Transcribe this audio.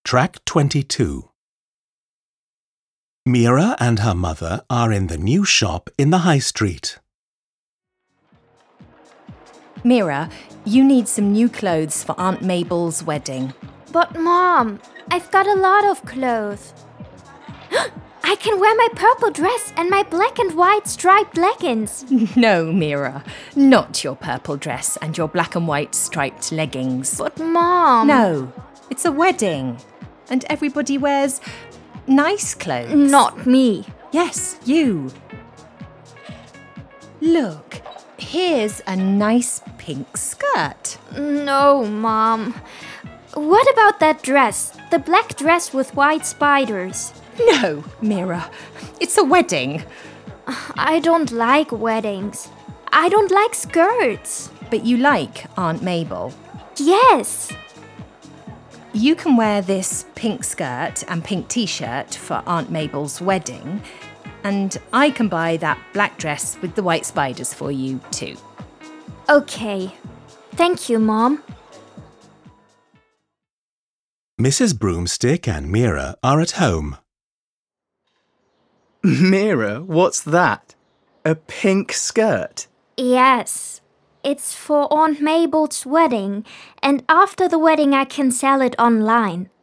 Track 22. Mira and her mother are in the new shop in the high street. Mira, you need some new clothes for Aunt Mabel's wedding. But Mom, I've got a lot of clothes. I can wear my purple dress and my black and white striped leggings. No, Mira, not your purple dress and your black and white striped leggings. But Mom... No, it's a wedding. And everybody wears nice clothes. Not me. Yes, you. Look, here's a nice pink skirt. No, Mom. What about that dress? The black dress with white spiders. No, Mira, it's a wedding. I don't like weddings. I don't like skirts. But you like Aunt Mabel. Yes. You can wear this pink skirt and pink t-shirt for Aunt Mabel's wedding, and I can buy that black dress with the white spiders for you too. Okay. Thank you, Mom. Mrs. Broomstick and Mira are at home. Mira, what's that? A pink skirt? Yes. It's for Aunt Mabel's wedding, and after the wedding I can sell it online.